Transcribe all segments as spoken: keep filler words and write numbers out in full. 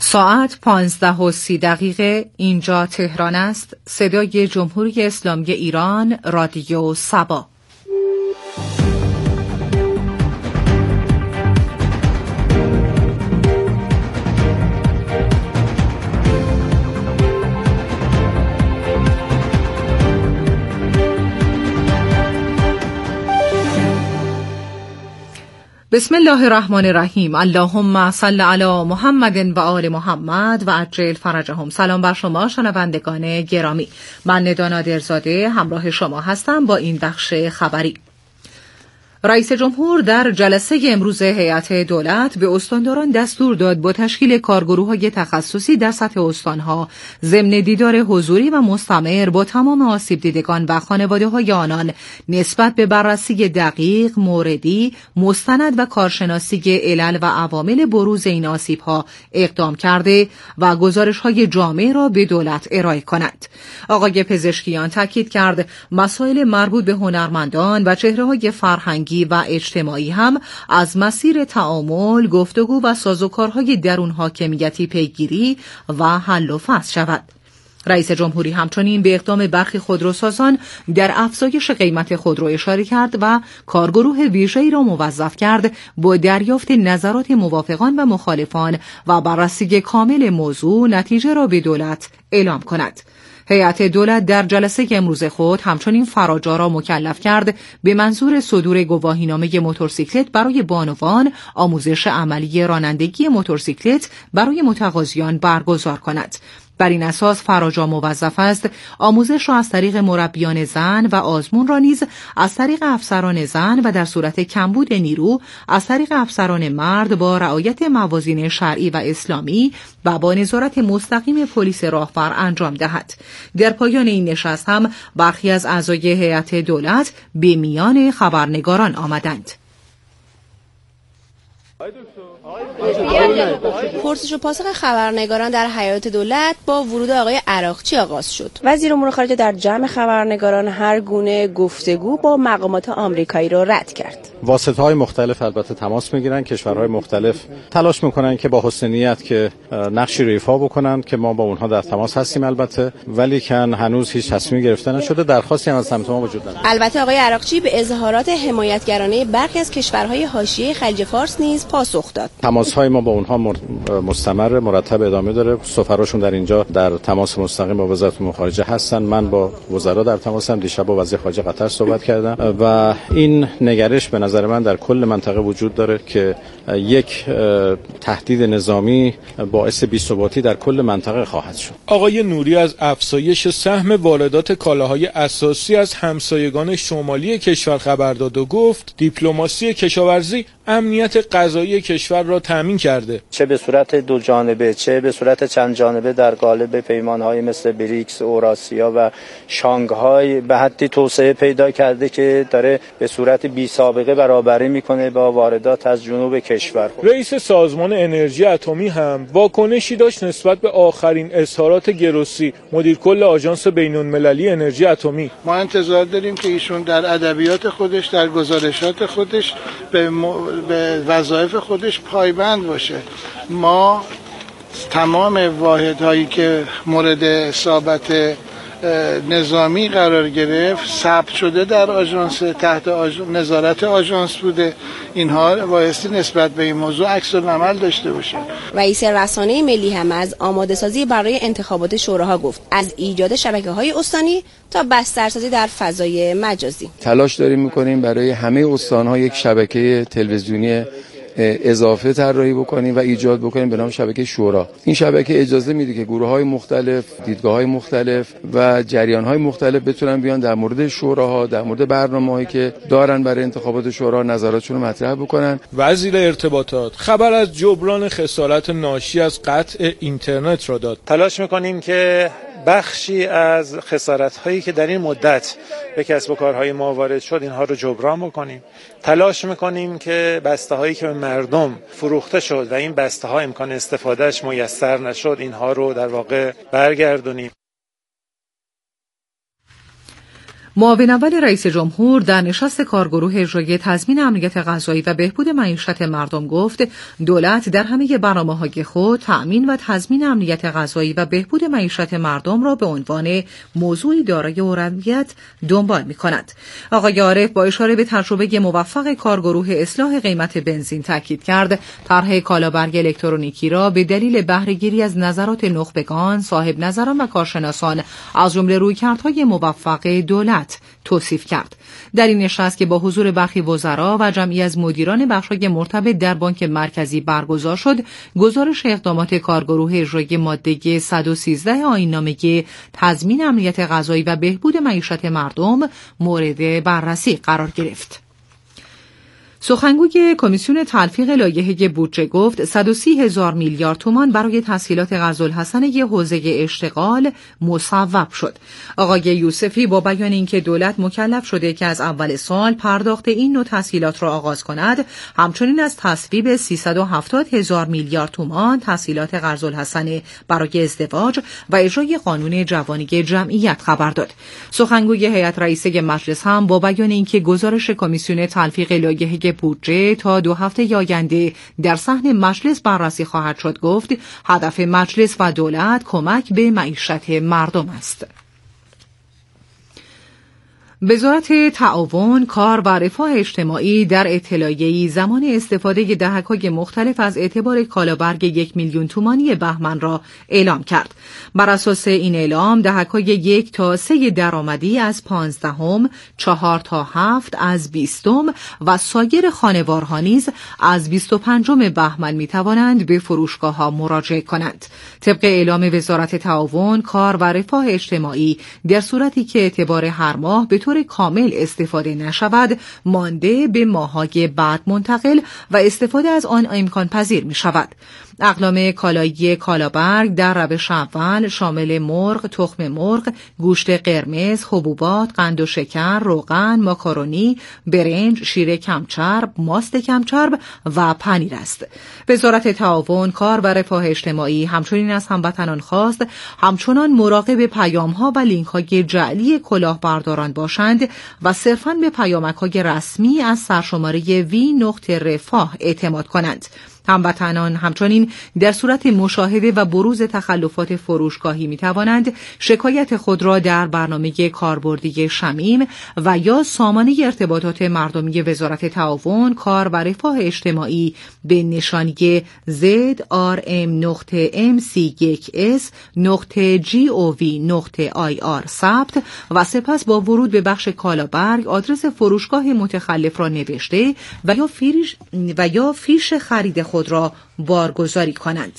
ساعت پانزده و سی دقیقه اینجا تهران است. صدای جمهوری اسلامی ایران، رادیو سبا. بسم الله الرحمن الرحیم. اللهم صل علی محمد و آل محمد و عجل فرجهم. سلام بر شما شنوندگان گرامی. من ندا نادرزاده همراه شما هستم با این بخش خبری. رئیس جمهور در جلسه امروز هیئت دولت به استانداران دستور داد با تشکیل کارگروه‌های تخصصی در سطح استانها ضمن دیدار حضوری و مستمر با تمام آسیب دیدگان و خانواده‌های آنان نسبت به بررسی دقیق، موردی، مستند و کارشناسی علل و عوامل بروز این آسیب‌ها اقدام کرده و گزارش‌های جامع را به دولت ارائه کند. آقای پزشکیان تاکید کرد مسائل مربوط به هنرمندان و چهره‌های فرهنگی و اجتماعی هم از مسیر تعامل، گفتگو و سازوکارهای درون حاکمیتی پیگیری و حل و فصل شود. رئیس جمهوری همچنین به اقدام برخی خودروسازان در افزایش قیمت خودرو اشاره کرد و کارگروه ویژه‌ای را موظف کرد با دریافت نظرات موافقان و مخالفان و بررسی کامل موضوع نتیجه را به دولت اعلام کند. هیئت دولت در جلسه امروز خود همچنین فراجا را مکلف کرد به منظور صدور گواهینامه موتورسیکلت برای بانوان آموزش عملی رانندگی موتورسیکلت برای متقاضیان برگزار کند. بر این اساس فراجا موظف است آموزش را از طریق مربیان زن و آزمون را نیز از طریق افسران زن و در صورت کمبود نیرو از طریق افسران مرد با رعایت موازین شرعی و اسلامی و با نظارت مستقیم پلیس راهبر انجام دهد. در پایان این نشست هم برخی از اعضای هیئت دولت به میان خبرنگاران آمدند. پرسش و پاسخ خبرنگاران در هیئت دولت با ورود آقای عراقچی آغاز شد. وزیر امور خارجه در جمع خبرنگاران هر گونه گفتگو با مقامات آمریکایی را رد کرد. واسطه‌های مختلف البته تماس میگیرن، کشورهای مختلف تلاش میکنن که با حسن نیت که نقشی رو ایفا بکنن که ما با اونها در تماس هستیم البته، ولی کن هنوز هیچ تصمیمی گرفته نشده. درخواستی هم از سمت ما وجود نداره. البته آقای عراقچی به اظهارات حمایتگرانه برخی از کشورهای حاشیه خلیج فارس نیز پاسخ داد. تماس‌های ما با اونها مستمر مرتب ادامه داره. سفراشون در اینجا در تماس مستقیم با وزارت امور خارجه هستن. من با وزرا در تماسم. دیشب با وزیر خارجه قطر صحبت کردم و این نگرش به نظر من در کل منطقه وجود داره که یک تهدید نظامی باعث بی‌ثباتی در کل منطقه خواهد شد. آقای نوری از افزایش سهم واردات کالاهای اساسی از همسایگان شمالی کشور خبر داد و گفت دیپلماسی کشاورزی امنیت غذایی کشور را تامین کرده. چه به صورت دو جانبه چه به صورت چند جانبه در قالب پیمان‌های مثل بریکس، اوراسیا و شانگهای به حدی توسعه پیدا کرده که داره به صورت بی سابقه برابری میکنه با واردات از جنوب کشور. رئیس سازمان انرژی اتمی هم واکنشی داشت نسبت به آخرین اظهارات گروسی، مدیر کل آژانس بین‌المللی انرژی اتمی. ما انتظار داریم که ایشون در ادبیات خودش، در گزارشات خودش به م... به وظایف خودش پایبند باشه. ما تمام واحدهایی که مورد اصابت نظامی قرار گرفت ثبت شده در آژانس، تحت آژانس، نظارت آژانس بوده. اینها بایستی نسبت به این موضوع عکس العمل داشته باشه. رئیس رسانه ملی هم از آماده سازی برای انتخابات شوراها گفت، از ایجاد شبکه‌های استانی تا بسترسازی در فضای مجازی. تلاش داریم می‌کنیم برای همه استان‌ها یک شبکه تلویزیونی اضافه طراحی بکنیم و ایجاد بکنیم به نام شبکه شورا. این شبکه اجازه میده که گروه‌های مختلف، دیدگاه‌های مختلف و جریان‌های مختلف بتونن بیان در مورد شوراها، در مورد برنامه‌هایی که دارن برای انتخابات شورا نظراتشون رو مطرح بکنن. وزیر ارتباطات خبر از جبران خسارت ناشی از قطع اینترنت را داد. تلاش می‌کنیم که بخشی از خسارت‌هایی که در این مدت به کسب و کارهای ما وارد شد اینها رو جبران بکنیم. تلاش می‌کنیم که بسته‌هایی که به مردم فروخته شد و این بسته‌ها امکان استفادهش میسر نشد اینها رو در واقع برگردونیم. معاون اول رئیس جمهور در نشست کارگروه اجرایی تضمین امنیت غذایی و بهبود معیشت مردم گفت دولت در همه برنامه‌های خود تأمین و تضمین امنیت غذایی و بهبود معیشت مردم را به عنوان موضوعی دارای اولویت دنبال می‌کند. آقای عارف با اشاره به تجربه موفق کارگروه اصلاح قیمت بنزین تاکید کرد طرح کالابرگ الکترونیکی را به دلیل بهره‌گیری از نظرات نخبگان، صاحب نظران و کارشناسان از جمله رویکردهای موفق دولت توصیف کرد. در این نشست که با حضور برخی وزرا و جمعی از مدیران بخش‌های مرتبط در بانک مرکزی برگزار شد، گزارش اقدامات کارگروه اجرایی ماده صد و سیزده آیین‌نامه تضمین امنیت غذایی و بهبود معیشت مردم مورد بررسی قرار گرفت. سخنگوی کمیسیون تلفیق لایحه بودجه گفت صد و سی هزار میلیارد تومان برای تسهیلات قزالحسنیه حوزه اشتغال مصوب شد. آقای یوسفی با بیان اینکه دولت مکلف شده که از اول سال پرداخت این نوع تسهیلات را آغاز کند، همچنین از تصویب سیصد و هفتاد هزار میلیارد تومان تسهیلات قزالحسنه برای ازدواج و اجرای قانون جوانی جمعیت خبر داد. سخنگوی هیئت رئیسه مجلس هم با بیان اینکه گزارش کمیسیون تلفیق لایحه بودجه تا دو هفته آینده در صحن مجلس بررسی خواهد شد گفت هدف مجلس و دولت کمک به معیشت مردم است. وزارت تعاون، کار و رفاه اجتماعی در اطلاعیه‌ای زمان استفاده دهک‌های مختلف از اعتبار کالابرگ یک میلیون تومانی بهمن را اعلام کرد. بر اساس این اعلام دهک‌های یک تا سه درآمدی از پانزدهم، چهار تا هفت از بیستم و سایر خانوارها نیز از بیست و پنجم بهمن می‌توانند به فروشگاه‌ها مراجعه کنند. طبق اعلام وزارت تعاون، کار و رفاه اجتماعی در صورتی که اعتبار هر ماه به طور کامل استفاده نشود مانده به ماه‌های بعد منتقل و استفاده از آن امکان پذیر می شود. اقلام کالایی کالابرگ در روش اول شامل مرغ، تخم مرغ، گوشت قرمز، حبوبات، قند و شکر، روغن، ماکارونی، برنج، شیر کمچرب، ماست کمچرب و پنیر است. وزارت تعاون، کار و رفاه اجتماعی همچنین از هموطنان خواست همچنان مراقب پیام‌ها و لینک‌های جعلی کلاهبرداران باشند و صرفاً به پیامک‌های رسمی از سرشماره وی نقطه رفاه اعتماد کنند. هموطنان همچنین در صورت مشاهده و بروز تخلفات فروشگاهی می توانند شکایت خود را در برنامه کاربردی شمیم و یا سامانه ارتباطات مردمی وزارت تعاون، کار و رفاه اجتماعی به نشانی زد آر ام نقطه ام سی یک اس نقطه جی او وی نقطه آی آر ثبت و سپس با ورود به بخش کالابرگ آدرس فروشگاه متخلف را نوشته و یا فیش و یا فیش خرید خود خود را بارگذاری کنند.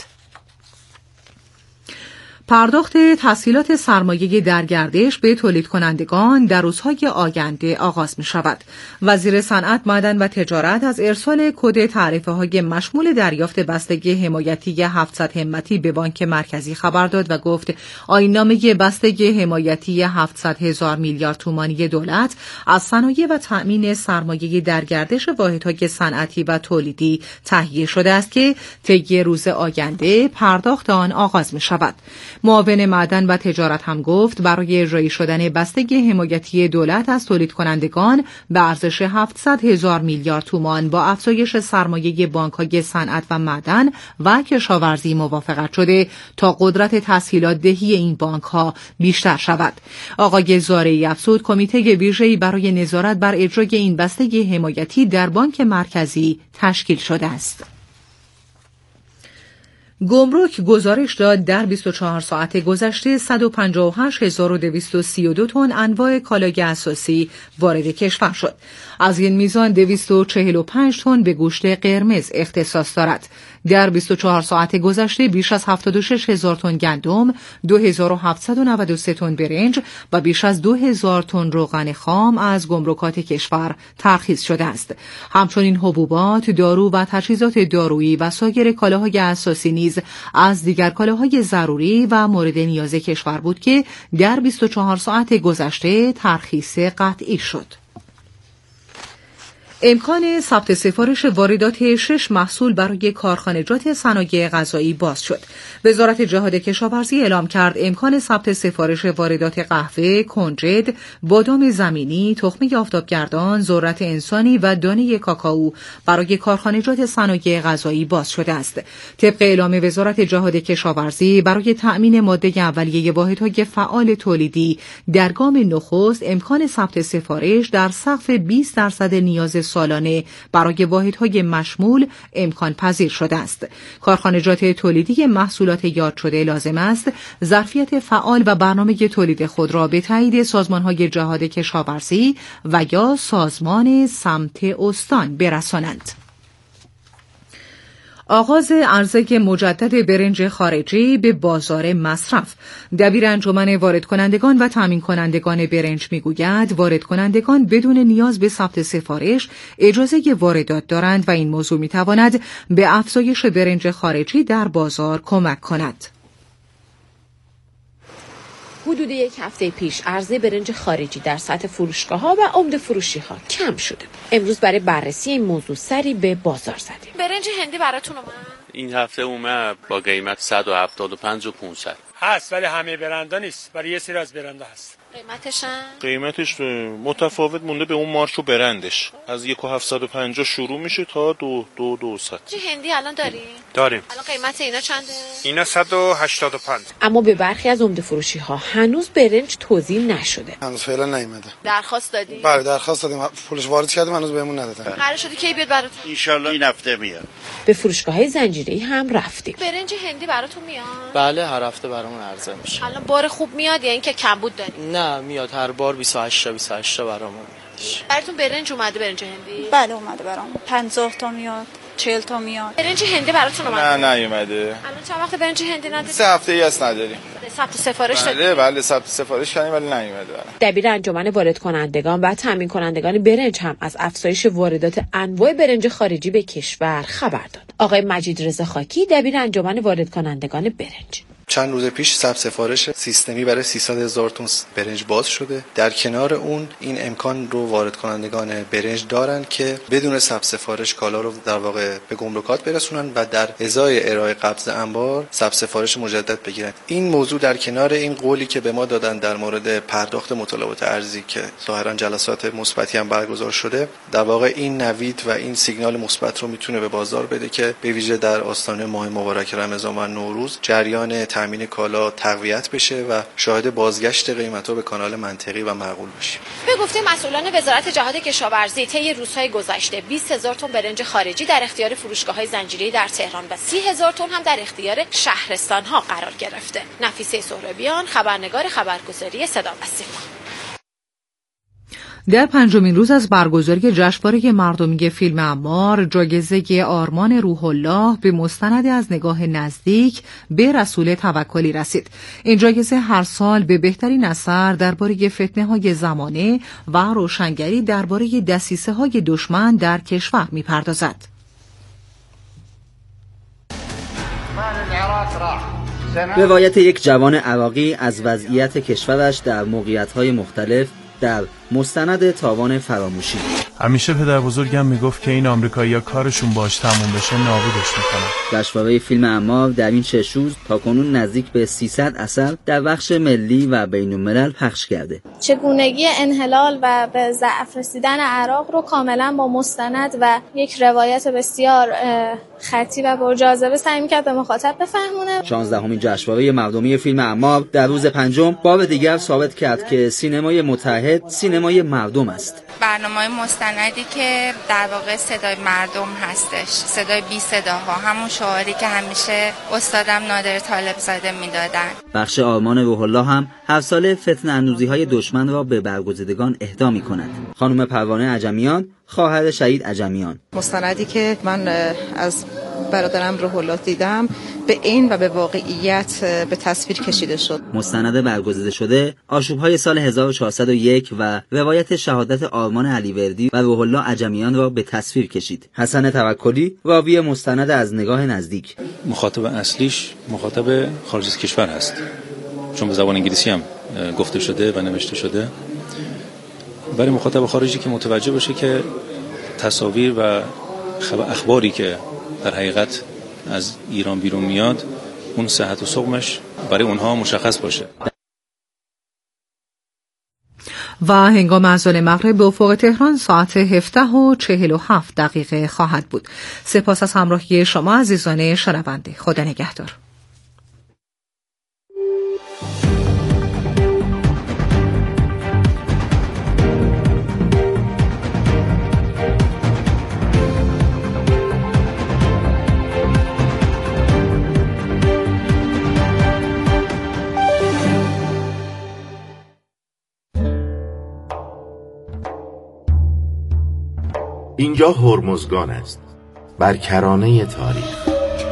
پرداخت تسهیلات سرمایه در گردش به تولید کنندگان در روزهای آینده آغاز می شود. وزیر صنعت، معدن و تجارت از ارسال کد تعرفه های مشمول دریافت بستگی حمایتی هفتصد همتی به بانک مرکزی خبر داد و گفت آیین‌نامه بستگی حمایتی هفتصد هزار میلیارد تومانی دولت از صنایع و تأمین سرمایه در گردش واحدهای صنعتی و تولیدی تهیه شده است که طی روز آینده پرداخت آن آغاز می شود. معاون معدن و تجارت هم گفت برای اجرایی شدن بستگی حمایتی دولت از تولید کنندگان به ارزش هفتصد هزار میلیارد تومان با افزایش سرمایه بانک‌های صنعت و معدن و کشاورزی موافقت شده تا قدرت تسهیلات دهی این بانک‌ها بیشتر شود. آقای زارعی افزود کمیته ویژه‌ای برای نظارت بر اجرای این بستگی حمایتی در بانک مرکزی تشکیل شده است. گمرک گزارش داد در بیست و چهار ساعت گذشته صد و پنجاه و هشت هزار و دویست و سی و دو تن انواع کالای اساسی وارد کشور شد. از این میزان دویست و چهل و پنج تن به گوشت قرمز اختصاص دارد. در بیست و چهار ساعت گذشته بیش از هفتاد و شش هزار تن گندم، دو هزار و هفتصد و نود و سه تن برنج و بیش از دو هزار تن روغن خام از گمرکات کشور ترخیص شده است. همچنین حبوبات، دارو و تجهیزات دارویی و سایر کالاهای اساسی نیز از دیگر کالاهای ضروری و مورد نیاز کشور بود که در بیست و چهار ساعت گذشته ترخیص قطعی شد. امکان ثبت سفارش واردات شش محصول برای کارخانجات صنایع غذایی باز شد. وزارت جهاد کشاورزی اعلام کرد امکان ثبت سفارش واردات قهوه، کنجد، بادام زمینی، تخمه آفتابگردان، ذرت انسانی و دانه کاکائو برای کارخانجات صنایع غذایی باز شده است. طبق اعلام وزارت جهاد کشاورزی برای تأمین ماده اولیه واحدهای فعال تولیدی در گام نخست امکان ثبت سفارش در سقف بیست درصد نیاز سالانه برای واحدهای مشمول امکان پذیر شده است. کارخانجات تولیدی محصولات یاد شده لازم است ظرفیت فعال و برنامه تولید خود را به تایید سازمان‌های جهاد کشاورزی و یا سازمان سمت استان برسانند. آغاز عرضه مجدد برنج خارجی به بازار مصرف. دبیر انجمن وارد کنندگان و تامین کنندگان برنج میگوید وارد کنندگان بدون نیاز به ثبت سفارش اجازه واردات دارند و این موضوع میتواند به افزایش برنج خارجی در بازار کمک کند. حدود یک هفته پیش عرضه برنج خارجی در سطح فروشگاه‌ها و عمده فروشی‌ها کم شده. امروز برای بررسی این موضوع سری به بازار زدیم. برنج هندی براتون اومد؟ این هفته اومد با قیمت صد و هفتاد و پنج و پانصد هست، ولی همه برندا نیست، برای یه سری از برندا هست. قیمتش قیمتش متفاوت مونده به اون مارش و برندش. از یک و هفتصد و پنجاه شروع میشه تا دو دو دوصد. چه هندی الان داری؟ داریم. الان قیمت اینا چنده؟ اینا صد و هشتاد و پنج. اما به برخی از عمده فروشی ها هنوز برنج توزیع نشده. هنوز فعلا نیومده. درخواست دادی؟ بله درخواست دادیم، پولش وارد کردیم، هنوز بهمون ندادن. قرار شده کی بیاد براتون؟ ان شاءالله این هفته میاد. به فروشگاه‌های زنجیره‌ای هم رفتیم. برنج هندی براتون میاد؟ بله هر هفته برامون عرضه میشه. الان بار خوب میاد یا اینکه کمبود داریم؟ نه میاد، هر بار بیست و هشت تا بیست و هشت تا برامون میاد. براتون برنج اومده؟ برنج هندی؟ بله اومده برام. پنجاه تا میاد، چهل تا میاد. برنج هندی براتون اومده؟ نه نیومده. الان چند وقت برنج هندی ندارید؟ سه هفته ای است نداریم. ثبت سفارش دادید؟ بله بله ثبت سفارش کردیم ولی نیومده. دبیر انجمن وارد کنندگان و تامین کنندگان برنج هم از افزایش واردات انواع برنج خارجی به کشور خبر داد. آقای مجید رضا خاکی دبیر انجمن وارد کنندگان برنج: چند روز پیش ثبت سفارش سیستمی برای سیصد هزار تن برنج باز شده. در کنار اون این امکان رو وارد کنندگان برنج دارن که بدون ثبت سفارش کالا رو در واقع به گمرکات برسونن و در ازای ارائه قبض انبار ثبت سفارش مجدد بگیرن. این موضوع در کنار این قولی که به ما دادن در مورد پرداخت مطالبات ارزی که ظاهرا جلسات مثبتی هم برگزار شده، در واقع این نوید و این سیگنال مثبت رو میتونه به بازار بده که به ویژه در آستانه ماه مبارک رمضان و نوروز جریان تامین کالا تقویت بشه و شاهد بازگشت قیمت‌ها به کانال منطقی و معقول باشیم. به گفته مسئولان وزارت جهاد کشاورزی طی روزهای گذشته بیست هزار تن برنج خارجی در اختیار فروشگاه‌های زنجیره‌ای در تهران و سی هزار تن هم در اختیار شهرستان‌ها قرار گرفته. نفیسه سهرابیان، خبرنگار خبرگزاری صدا و سیما. در پنجمین روز از برگزاری جشنواره مردمی فیلم عمار، جایزه آرمان روح الله به مستند از نگاه نزدیک به رسول توکلی رسید. این جایزه هر سال به بهترین اثر درباره فتنه‌های زمانه و روشنگری درباره دسیسه‌های دشمن در کشور می‌پردازد. روایت یک جوان عراقی از وضعیت کشورش در موقعیت‌های مختلف در مستند تاوان فراموشی. همیشه پدر بزرگم میگفت که این آمریکایی‌ها کارشون باش تموم بشه نابودش میکنن. جشنواره فیلم عمار در این شش روز تاکنون نزدیک به سیصد اثر در بخش ملی و بین‌الملل پخش کرده. چگونگی انحلال و به ضعف رسیدن عراق رو کاملا با مستند و یک روایت بسیار خطی و پرجاذبه سعی می‌کرد به مخاطب بفهمونه. شانزدهمین جشنواره مردمی فیلم عمار در روز پنجم بار دیگر ثابت کرد که سینمای متحد سینمای مردم است. برنامه‌های مستندی که در واقع صدای مردم هستش، صدای بی صداها، همون شعاری که همیشه استادم نادر طالبزاده میدادن. بخش آرمان روح الله هم هر سال فتنه اندوزی‌های دشمن را به برگزیدگان اهدا می‌کند. خانم پروانه عجمیان، خواهر شهید عجمیان: مستندی که من از برادرم روح الله دیدم به این و به واقعیت به تصویر کشیده شد. مستند برگزیده شده آشوب‌های سال هزار و چهارصد و یک و روایت شهادت آرمان علیوردی و روح الله عجمیان را به تصویر کشید. حسن توکلی، راوی مستند از نگاه نزدیک: مخاطب اصلیش مخاطب خارج از کشور هست، چون به زبان انگلیسی هم گفته شده و نوشته شده. برای مخاطب خارجی که متوجه باشه که تصاویر و اخباری که در حقیقت از ایران بیرون میاد اون صحت و سقمش برای اونها مشخص باشه. و هنگام اذان مغرب به افق تهران ساعت هفده و چهل و هفت دقیقه خواهد بود. سپاس از همراهی شما عزیزان شنونده. خدا نگهدار. اینجا هرمزگان است، بر کرانه تاریخ.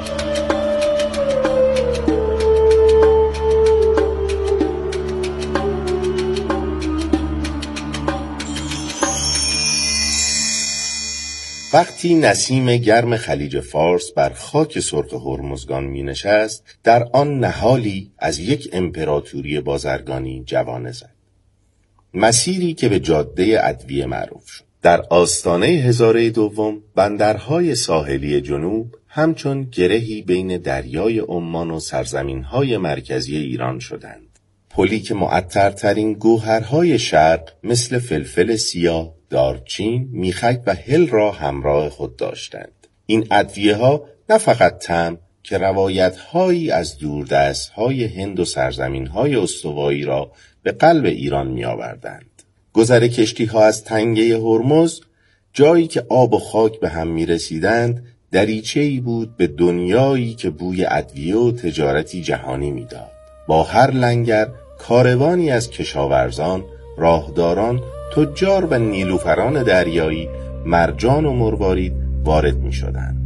وقتی نسیم گرم خلیج فارس بر خاک سرخ هرمزگان می نشست، در آن نهالی از یک امپراتوری بازرگانی جوانه زد. مسیری که به جاده ادویه معروف شد. در آستانه هزاره دوم بندرهای ساحلی جنوب همچون گرهی بین دریای عمان و سرزمینهای مرکزی ایران شدند. پلی که معطرترین گوهرهای شرق مثل فلفل سیاه، دارچین، میخک و هل را همراه خود داشتند. این ادویه ها نه فقط طعم که روایتهایی از دوردستهای هند و سرزمینهای استوایی را به قلب ایران می آوردند. گذر کشتی ها از تنگه هرمز، جایی که آب و خاک به هم می رسیدند، دریچه‌ای بود به دنیایی که بوی ادویه و تجارتی جهانی می داد. با هر لنگر کاروانی از کشاورزان، راهداران، تجار و نیلوفران دریایی، مرجان و مروارید وارد می شدند.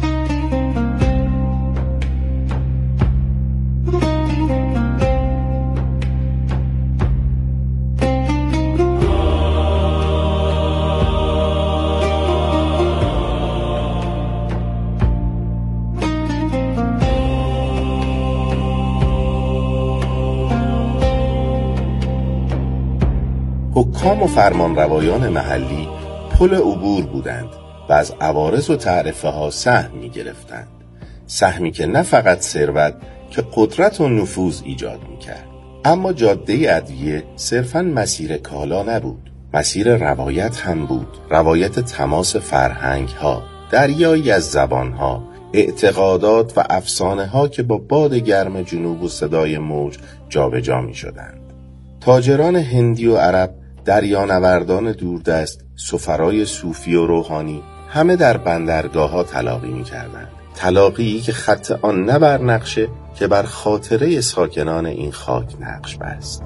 حکام و فرمانروایان محلی پل عبور بودند و از عوارض و تعرفه ها سهم می گرفتند. سهمی که نه فقط ثروت که قدرت و نفوذ ایجاد می کرد. اما جاده ادویه صرفاً مسیر کالا نبود، مسیر روایت هم بود. روایت تماس فرهنگ ها، دریایی از زبان ها، اعتقادات و افسانه ها که با باد گرم جنوب و صدای موج جابجا می شدند. تاجران هندی و عرب، دریانوردان دوردست، سفرای صوفی و روحانی، همه در بندرگاه ها تلاقی می کردند. تلاقیی که خط آن نه بر نقشه که بر خاطره ساکنان این خاک نقش بست.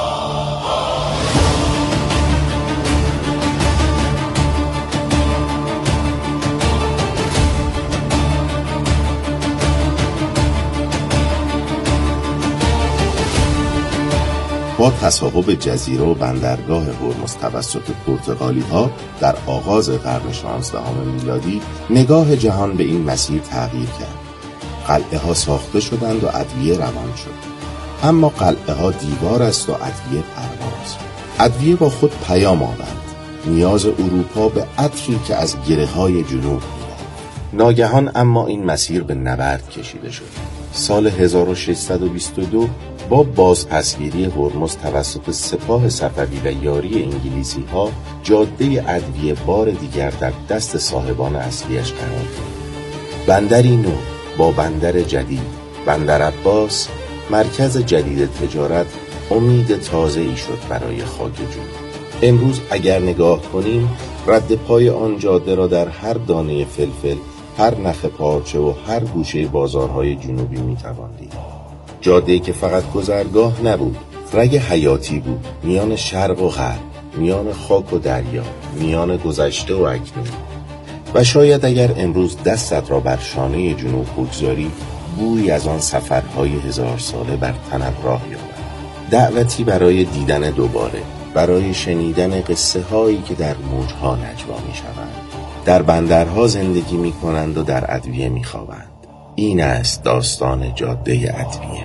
با تصاحب جزیره و بندرگاه هرمز توسط پرتغالی ها در آغاز قرن شانزدهم میلادی، نگاه جهان به این مسیر تغییر کرد. قلعه ها ساخته شدند و ادویه روان شد. اما قلعه ها دیوار است و ادویه پرواز. ادویه با خود پیام آورد، نیاز اروپا به عطری که از گره های جنوب می‌رفت. ناگهان اما این مسیر به نبرد کشیده شد. سال هزار و ششصد و بیست و دو با بازپسگیری هرمز توسط سپاه صفوی و یاری انگلیسی ها، جاده ادویه بار دیگر در دست صاحبان اصلیش قرار گرفت. بندری نو با بندر جدید، بندر عباس، مرکز جدید تجارت، امید تازه‌ای شد برای خاک جنوب. امروز اگر نگاه کنیم، رد پای آن جاده را در هر دانه فلفل، هر نخ پارچه و هر گوشه بازارهای جنوبی میتوان دید. جاده‌ای که فقط گذرگاه نبود، رگ حیاتی بود، میان شرق و غرب، میان خاک و دریا، میان گذشته و اکنون. و شاید اگر امروز دستت را بر شانه جنوب بگذاری، بوی از آن سفرهای هزار ساله بر تنت راه یابد. دعوتی برای دیدن دوباره، برای شنیدن قصه هایی که در موجها نجوا می شوند، در بندرها زندگی می کنند و در ادویه می خوابند. این است داستان جاده ادویه.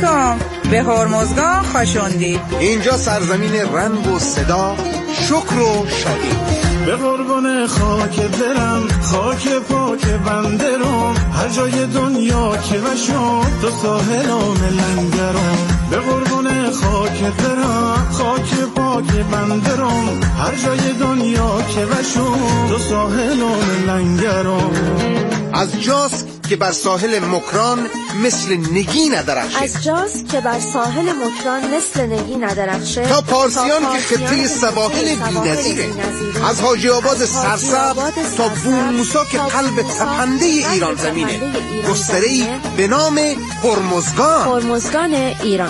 علیکم. به هرمزگان خوشوندی. اینجا سرزمین رنگ و صدا، شکر و شادی. به قربان خاک دلم، خاک پاک بندرم، هر جای دنیا که بشم تو ساحلام لنگرم. به قربان خاک دلم، خاک پاک بندرم، هر جای دنیا که بشم تو ساحلام لنگرم. از جاست که بر ساحل مکران مثل نگی ندرخشه، از جاست که بر ساحل مکران مثل نگی ندرخشه، تا پارسیان که خطه سواحل بی‌نظیره، از حاجی آباد سرسبز تا بوموسا که قلب تپنده ایران زمینه، گستره‌ای به نام هرمزگان. هرمزگان ایران.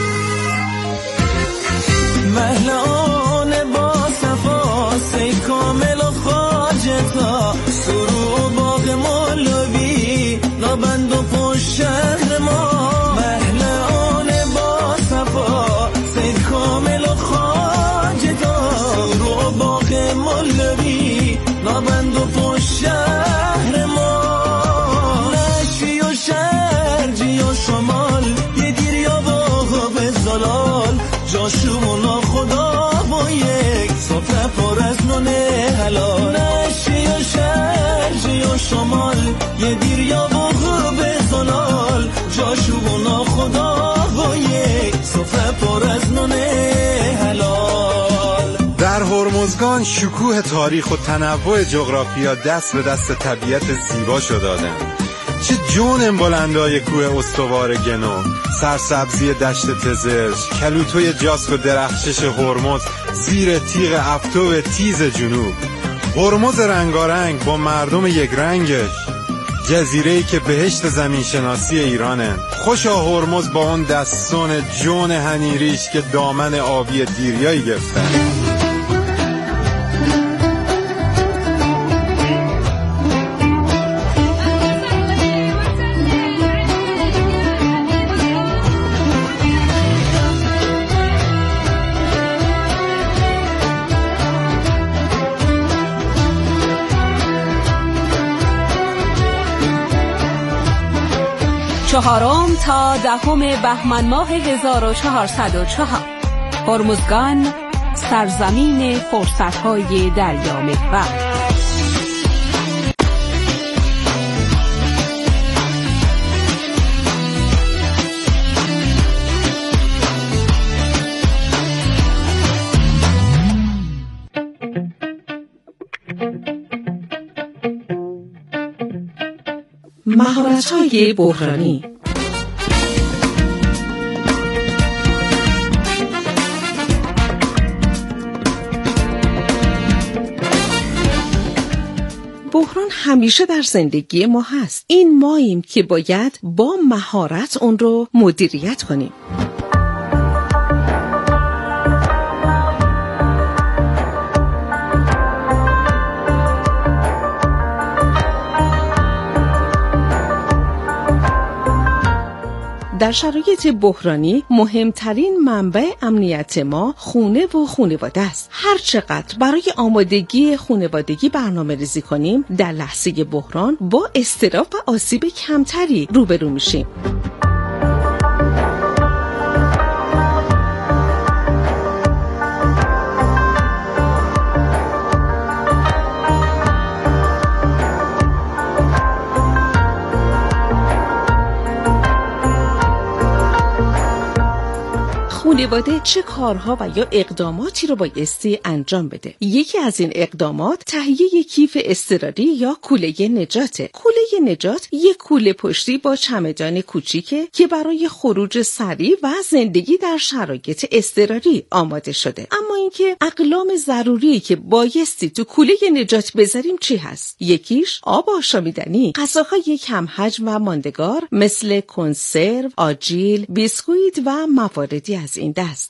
مهلان با صفا سی کامل و خاجتا، سرو باغ مولوی نابند و پشت شهر ما. مهلان با صفا سی کامل و خاجتا، سرو باغ مولوی نابند و پشت شهر ما. نشی و شرجی و شمال یه دیر یا باغ به زلال، جاشونا خدا با یک سفره پر از نونه حلال. نشی و شرجی و شمال یه دیر یا باغ به زلال، جاشونا خدا با یک سفره پر از نونه حلال. در هرمزگان شکوه تاریخ و تنوع جغرافیا دست به دست طبیعت زیبا شو دادن. چه جون بلندای کوه استوار گنو، سرسبزی دشت تزرش، کلوتوی جاسک و درخشش هرمز زیر تیغ افتو تیز جنوب. هرمز رنگارنگ با مردم یک رنگش، جزیره‌ای که بهشت زمین شناسی ایرانه. خوشا هرمز با اون دستون جون هنیریش که دامن آبی دیریایی گرفتن. چهارم تا دهم بهمن ماه هزار و چهارصد و چهار، هرمزگان سرزمین فرصت‌های دریا محور. مهارت‌های بحرانی. بحران همیشه در زندگی ما هست. این ماییم که باید با مهارت اون رو مدیریت کنیم. در شرایط بحرانی مهمترین منبع امنیت ما خونه و خانواده است. هر چقدر برای آمادگی خانوادگی برنامه ریزی کنیم، در لحظه بحران با اضطراب و آسیب کمتری روبرو میشیم. خانواده چه کارها و یا اقداماتی رو بایستی انجام بده؟ یکی از این اقدامات تهیه کیف اضطراری یا کوله نجاته. کوله نجات یک کوله پشتی با چمدان کوچیکه که برای خروج سریع و زندگی در شرایط اضطراری آماده شده. اما اینکه اقلام ضروری که بایستی تو کوله نجات بذاریم چی هست؟ یکیش آب آشامیدنی، غذاهای کم حجم و ماندگار مثل کنسرو، آجیل، بیسکویت و مواردی از این دست.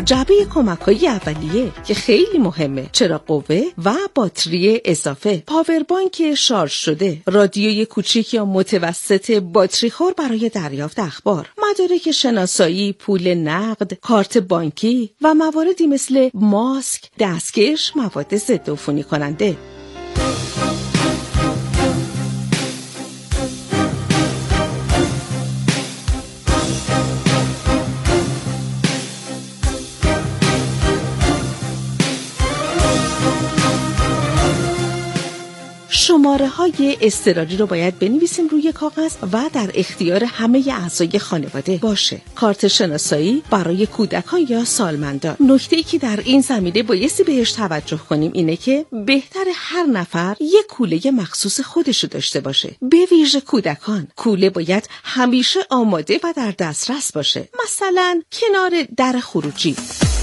جعبه کمک‌های اولیه که خیلی مهمه، چراغ قوه و باتری اضافه، پاور بانک شارژ شده، رادیوی کوچیک یا متوسط باتری خور برای دریافت اخبار، مدارک شناسایی، پول نقد، کارت بانکی و مواردی مثل ماسک، دستکش، مواد ضد عفونی کننده. شماره های اضطراری رو باید بنویسیم روی کاغذ و در اختیار همه اعضای خانواده باشه. کارت شناسایی برای کودکان یا سالمندان. نکته‌ای که در این زمینه بایستی بهش توجه کنیم اینه که بهتر هر نفر یک کوله مخصوص خودشو داشته باشه. به ویژه کودکان، کوله باید همیشه آماده و در دسترس باشه. مثلا کنار در خروجی.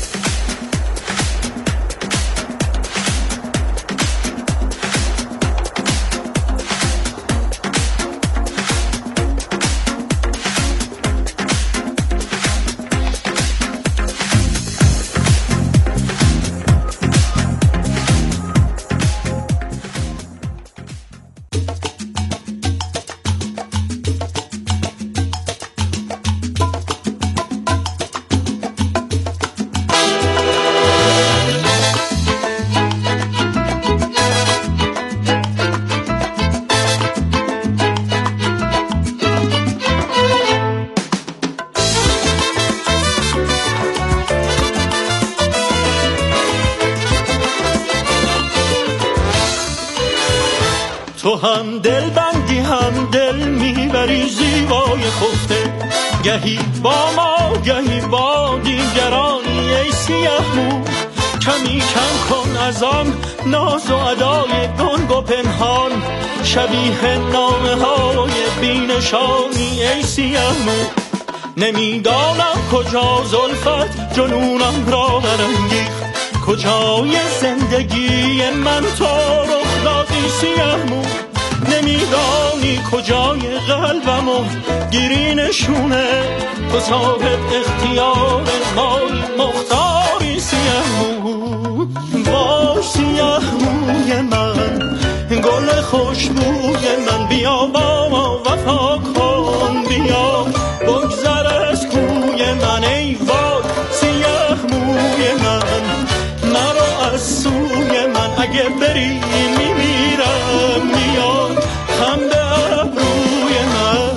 تو هم دل بندی هم دل میبری زیبای خفته، گهی با ما گهی با دیگرانی ای سیاه مو. کمی کم کن از آن ناز و ادای گنگ و پنهان، شبیه نامه های بینشانی ای سیاه مو. نمیدانم کجا زلفت جنونم را برانگیخت، کجای زندگی من تو رخ دادی سیاه مو. نمیدانی کجای قلبمو گیری نشونه، تو صاحب اختیار مای مختاری سیاه مو. باش سیاه موی من، گل خوشبوی من، بیا با ما وفا کن، بیا بگذر از کوی من. ای وای سیاه موی من، مرا از سوی من، اگه بری میمیرم، بیا هم به ابروی من.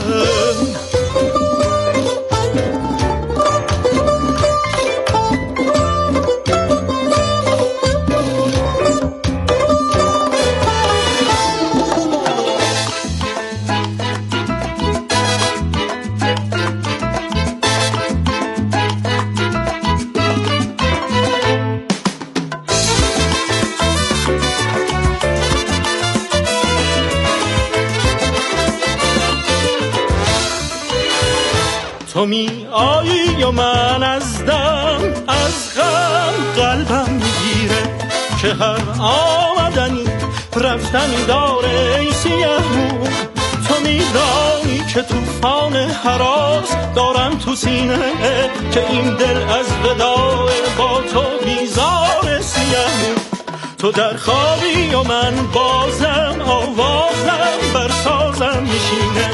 تو می آیی و من از دم از غم قلبم میگیره، که هر آمدنی رفتنی داره ای سیاه مو. تو میدانی که توفان هراس دارم تو سینه، که این دل از وداع با تو بیزار سیاه مو. تو در خوابی و من بازم آوازم بر سازم میشینه،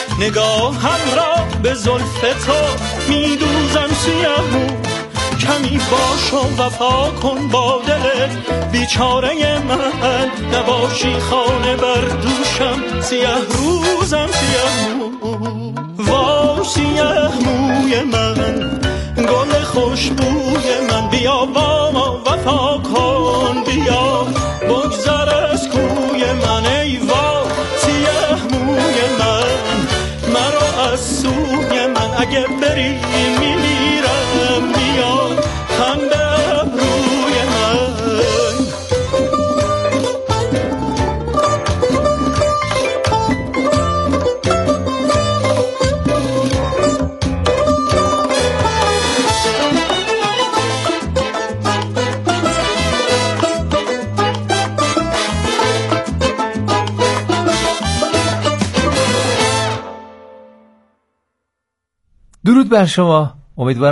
نگاهم را به زلف تو میدوزم سیاه مو. کمی باش و وفا کن با دل بیچاره من، نباشی خانه بر دوشم سیاه روزم سیاه مو. وای سیاه موی من، گل خوشبوی من، بیا با ما وفا کن، بیا بگذر از کوی من. ای وای سیاه موی من، مرا از سوی من، اگه بری میمیرم، بیا هم به ابروی من. درود بر شما، امیدوارم